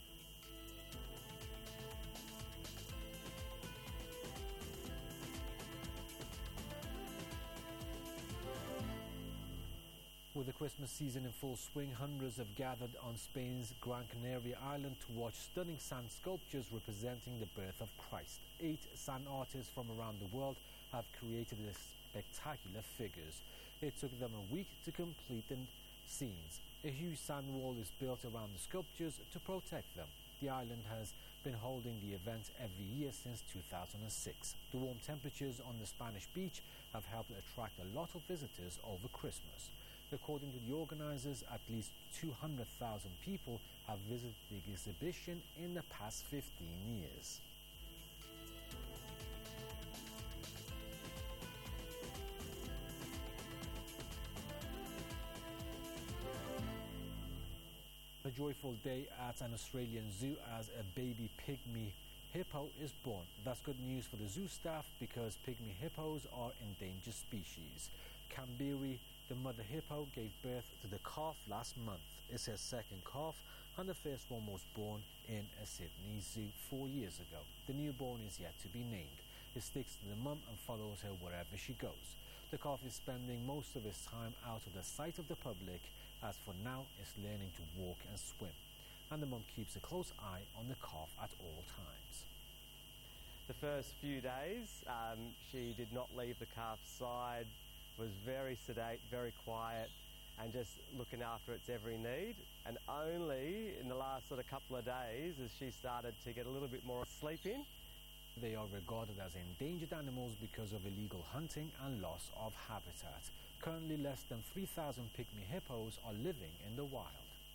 With the Christmas season in full swing, hundreds have gathered on Spain's Gran Canaria island to watch stunning sand sculptures representing the birth of Christ. Eight sand artists from around the world have created these spectacular figures. It took them a week to complete the scenes. A huge sand wall is built around the sculptures to protect them. The island has been holding the event every year since two thousand six. The warm temperatures on the Spanish beach have helped attract a lot of visitors over Christmas. According to the organizers, at least two hundred thousand people have visited the exhibition in the past fifteen years. A joyful day at an Australian zoo as a baby pygmy hippo is born. That's good news for the zoo staff because pygmy hippos are endangered species. Kambiri, the mother hippo, gave birth to the calf last month. It's her second calf, and the first one was born in a Sydney zoo four years ago. The newborn is yet to be named. It sticks to the mum and follows her wherever she goes. The calf is spending most of its time out of the sight of the public, as for now it's learning to walk and swim, and the mum keeps a close eye on the calf at all times. The first few days um, she did not leave the calf's side, was very sedate, very quiet, and just looking after its every need. And only in the last sort of couple of days as she started to get a little bit more sleep in. They are regarded as endangered animals because of illegal hunting and loss of habitat. Currently less than three thousand pygmy hippos are living in the wild.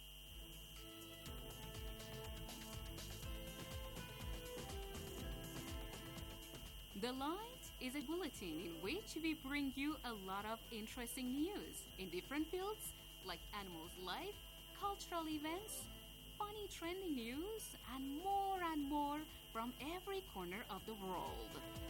The Light is a bulletin in which we bring you a lot of interesting news in different fields like animals' life, cultural events, funny trending news, and more and more from every corner of the world.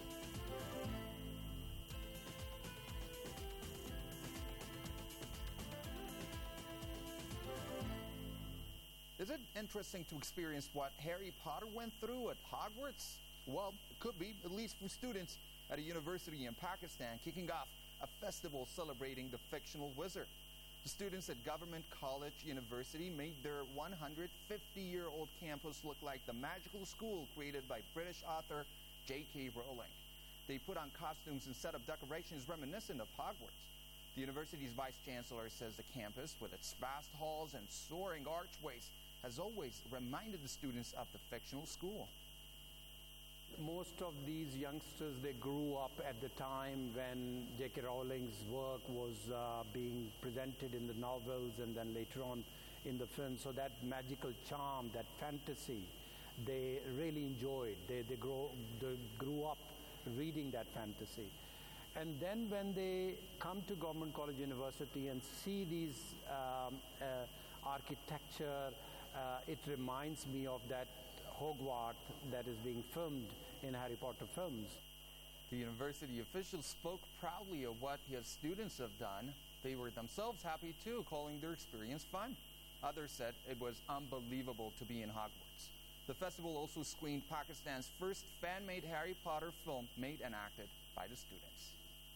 Is it interesting to experience what Harry Potter went through at Hogwarts? Well, it could be, at least for students at a university in Pakistan, kicking off a festival celebrating the fictional wizard. The students at Government College University made their one hundred fifty-year-old campus look like the magical school created by British author J K Rowling. They put on costumes and set up decorations reminiscent of Hogwarts. The university's vice-chancellor says the campus, with its vast halls and soaring archways, has always reminded the students of the fictional school. Most of these youngsters, they grew up at the time when J K Rowling's work was uh, being presented in the novels and then later on in the film. So that magical charm, that fantasy, they really enjoyed. They, they, grow, they grew up reading that fantasy. And then when they come to Government College University and see these um, uh, architecture, uh, it reminds me of that Hogwarts that is being filmed in Harry Potter films. The university officials spoke proudly of what his students have done. They were themselves happy too, calling their experience fun. Others said it was unbelievable to be in Hogwarts. The festival also screened Pakistan's first fan-made Harry Potter film, made and acted by the students.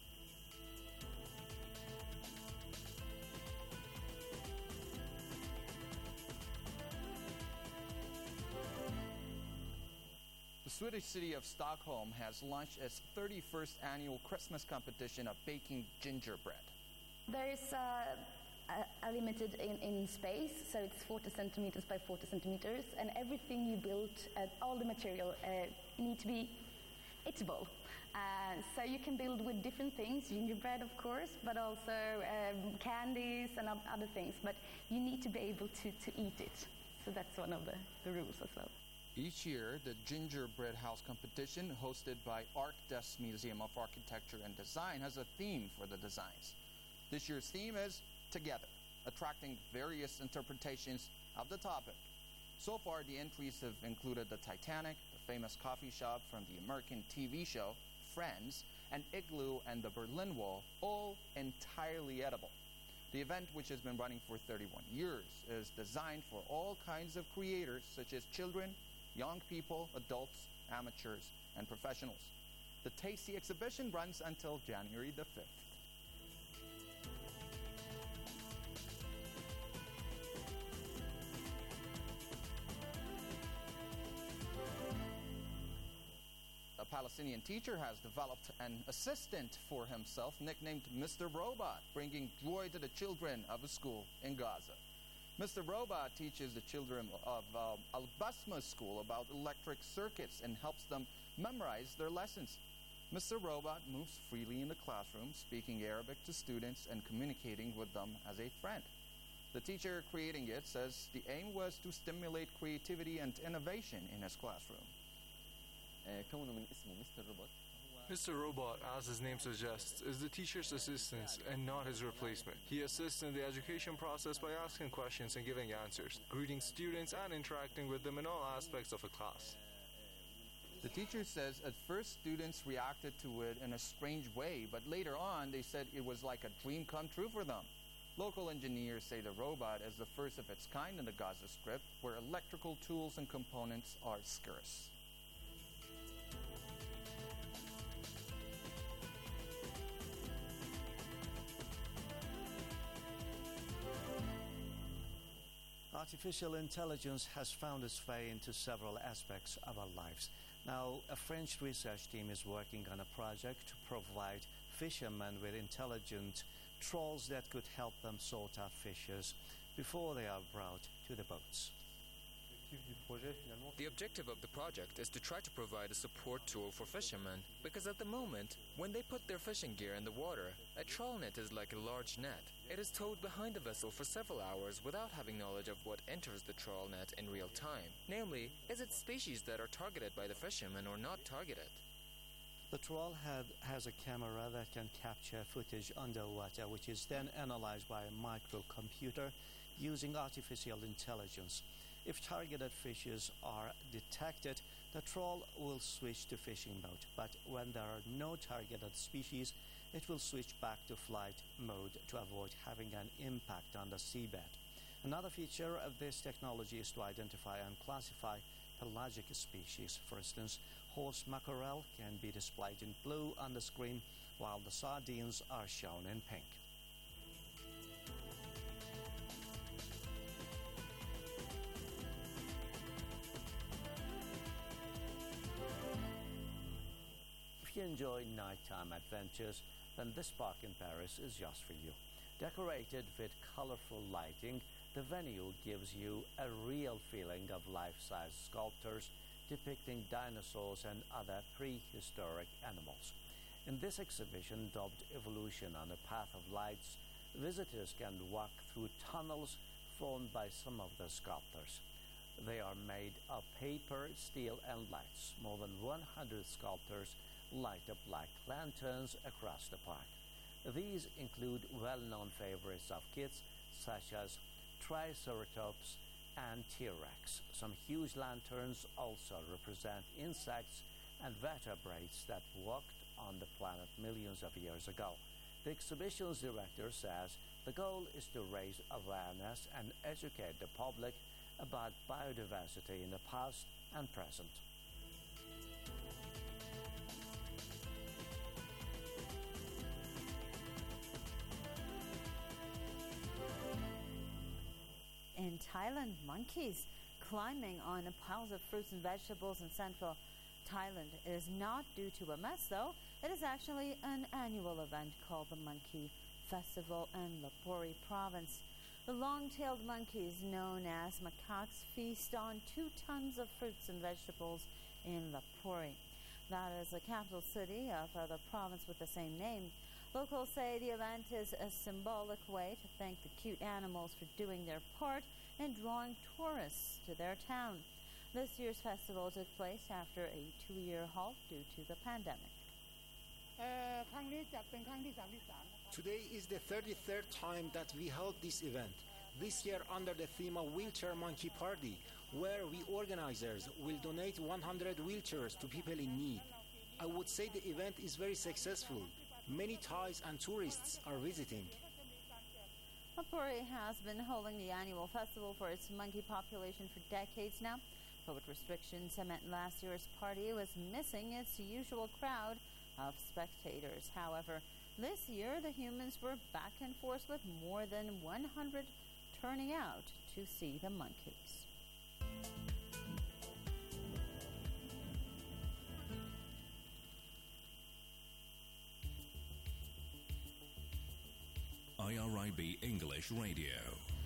The Swedish city of Stockholm has launched its thirty-first annual Christmas competition of baking gingerbread. There is uh, a, a limited in, in space, so it's forty centimeters by forty centimeters, and everything you build, uh, all the material, uh, need to be eatable. Uh, so you can build with different things, gingerbread of course, but also um, candies and other things, but you need to be able to, to eat it. So that's one of the, the rules as well. Each year, the Gingerbread House competition, hosted by ArcDes Museum of Architecture and Design, has a theme for the designs. This year's theme is Together, attracting various interpretations of the topic. So far, the entries have included the Titanic, the famous coffee shop from the American T V show Friends, and Igloo and the Berlin Wall, all entirely edible. The event, which has been running for thirty-one years, is designed for all kinds of creators, such as children, young people, adults, amateurs, and professionals. The Tasty exhibition runs until January the fifth. A Palestinian teacher has developed an assistant for himself nicknamed Mister Robot, bringing joy to the children of a school in Gaza. Mister Robot teaches the children of uh, Al-Basma school about electric circuits and helps them memorize their lessons. Mister Robot moves freely in the classroom, speaking Arabic to students and communicating with them as a friend. The teacher creating it says the aim was to stimulate creativity and innovation in his classroom. Mister Robot, as his name suggests, is the teacher's assistant and not his replacement. He assists in the education process by asking questions and giving answers, greeting students and interacting with them in all aspects of a class. The teacher says at first students reacted to it in a strange way, but later on they said it was like a dream come true for them. Local engineers say the robot is the first of its kind in the Gaza Strip, where electrical tools and components are scarce. Artificial intelligence has found its way into several aspects of our lives. Now, a French research team is working on a project to provide fishermen with intelligent trawls that could help them sort out fishes before they are brought to the boats. The objective of the project is to try to provide a support tool for fishermen, because at the moment, when they put their fishing gear in the water, a trawl net is like a large net. It is towed behind the vessel for several hours without having knowledge of what enters the trawl net in real time. Namely, is it species that are targeted by the fishermen or not targeted? The trawl head has a camera that can capture footage underwater, which is then analyzed by a microcomputer using artificial intelligence. If targeted fishes are detected, the trawl will switch to fishing mode, but when there are no targeted species, it will switch back to flight mode to avoid having an impact on the seabed. Another feature of this technology is to identify and classify pelagic species. For instance, horse mackerel can be displayed in blue on the screen, while the sardines are shown in pink. If you enjoy nighttime adventures, then this park in Paris is just for you. Decorated with colorful lighting, the venue gives you a real feeling of life-size sculptures depicting dinosaurs and other prehistoric animals. In this exhibition, dubbed Evolution on the Path of Lights, visitors can walk through tunnels formed by some of the sculptors. They are made of paper, steel, and lights. More than one hundred sculptors light up like lanterns across the park. These include well-known favorites of kids, such as Triceratops and T-Rex. Some huge lanterns also represent insects and vertebrates that walked on the planet millions of years ago. The exhibition's director says the goal is to raise awareness and educate the public about biodiversity in the past and present. In Thailand, monkeys climbing on piles of fruits and vegetables in central Thailand is not due to a mess, though. It is actually an annual event called the Monkey Festival in Lopburi province. The long-tailed monkeys, known as macaques, feast on two tons of fruits and vegetables in Lopburi. That is the capital city of uh, the province with the same name. Locals say the event is a symbolic way to thank the cute animals for doing their part in drawing tourists to their town. This year's festival took place after a two-year halt due to the pandemic. Today is the thirty-third time that we held this event, this year under the theme of Wheelchair Monkey Party, where we organizers will donate one hundred wheelchairs to people in need. I would say the event is very successful. Many Thais and tourists are visiting. Lopburi has been holding the annual festival for its monkey population for decades now. COVID restrictions meant last year's party was missing its usual crowd of spectators. However, this year the humans were back in force with more than one hundred turning out to see the monkeys. I R I B English Radio.